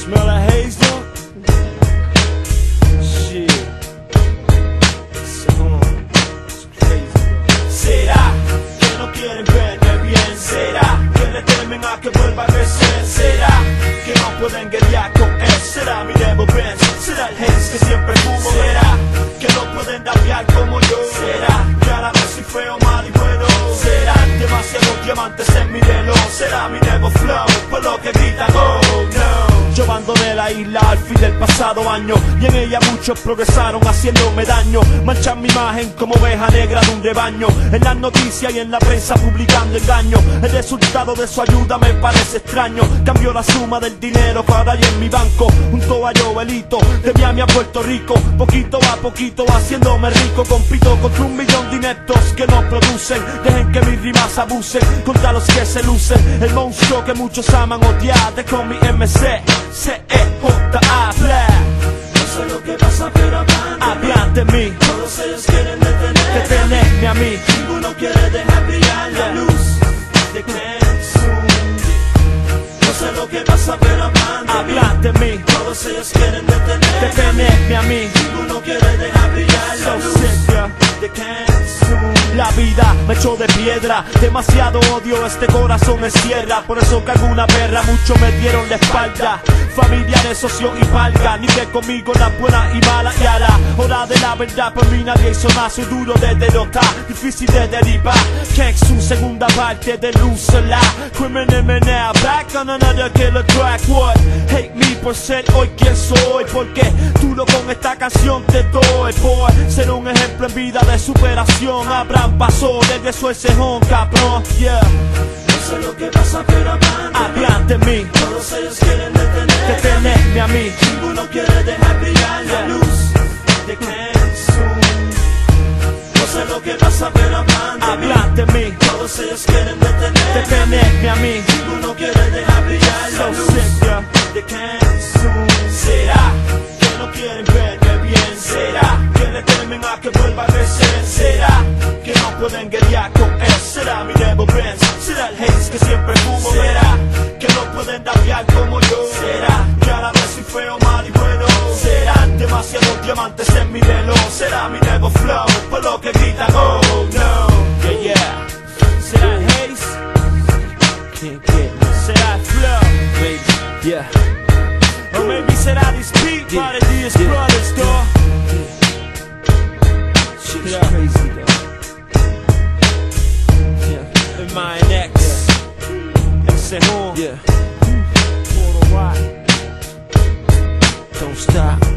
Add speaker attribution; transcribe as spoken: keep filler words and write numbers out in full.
Speaker 1: Smell that haze, though? Shit. So, it's crazy, bro.
Speaker 2: ¿Será que no quieren verme bien? ¿Será que le temen a que vuelva a crecer? ¿Será que no pueden guerrear con él? ¿Será mi Devil Benz? ¿Será el Haze que siempre fumo? ¿Será que no pueden dapear como yo? ¿Será que ahora vez soy feo, mal y bueno? ¿Será demasiados diamantes en mi reloj? ¿Será mi Devil Flow por lo que gritan oh no? Yo abandoné la isla al fin del pasado año y en ella muchos progresaron haciéndome daño. Manchan mi imagen como oveja negra de un rebaño, en las noticias y en la prensa publicando engaños. El resultado de su ayuda me parece extraño. Cambió la suma del dinero para ahí en mi banco, junto a Joelito, de Miami a Puerto Rico. Poquito a poquito haciéndome rico, compito contra un millón de ineptos que no producen. Dejen que mis rimas abusen contra los que se lucen. El monstruo que muchos aman odiar, de con mi M C C E J A Black.
Speaker 1: No sé lo que pasa, pero
Speaker 2: hablan de mí.
Speaker 1: Todos ellos quieren detenerme,
Speaker 2: detenerme a mí.
Speaker 1: Ninguno quiere dejar brillar la luz de Kensun. No sé lo que pasa, pero
Speaker 2: hablan de mí.
Speaker 1: Todos ellos quieren detenerme,
Speaker 2: detenerme a mí.
Speaker 1: Ninguno quiere dejar brillar la luz de Kensun.
Speaker 2: La vida me echó de piedra, demasiado odio, este corazón me cierra. Por eso que alguna perra, muchos me dieron la espalda. Familiares, socios y palga, ni que conmigo la buena y mala. Y a la hora de la verdad, por mí nadie hizo más. Soy duro de derrotar, difícil de derivar. Kensun, segunda parte de Luzela. Criminal me now, back on another killer track. What? Hate me por ser hoy quien soy, porque duro con esta canción te doy. Por ser un ejemplo en vida de superación. Abraham pasó desde su cejón, cabrón, yeah.
Speaker 1: No sé lo que pasa, pero
Speaker 2: hablan de mí.
Speaker 1: Todos ellos quieren detenerme,
Speaker 2: detenerme a mí.
Speaker 1: Ninguno quiere dejar brillar la
Speaker 2: yeah.
Speaker 1: luz de Kensun. No sé lo que pasa, pero
Speaker 2: hablan de mí.
Speaker 1: Todos ellos quieren detenerme,
Speaker 2: detenerme a mí.
Speaker 1: Ninguno quiere dejar brillar la
Speaker 2: so
Speaker 1: luz
Speaker 2: sick, yeah.
Speaker 1: de Kensun.
Speaker 2: ¿Será que no quieren verme bien? ¿Será que le temen a que vuelva a crecer? ¿Será que no pueden guerrear con él? ¿Será mi Devil Benz? ¿Será el Haze que siempre fumo? ¿Será que no pueden dapear como yo? ¿Será que ahora vez soy feo, mal y bueno? ¿Serán demasiados diamantes en mi reloj? ¿Será mi Devil Flow por lo que gritan oh no? Yeah, yeah. ¿Será el Haze? Can't get me. ¿Será el Flow? Baby, yeah. Or maybe será this beat by the D S Brothers, though. Shit's yeah. crazy, though. Yeah. And my next, yeah. El Sejón, yeah. Don't stop.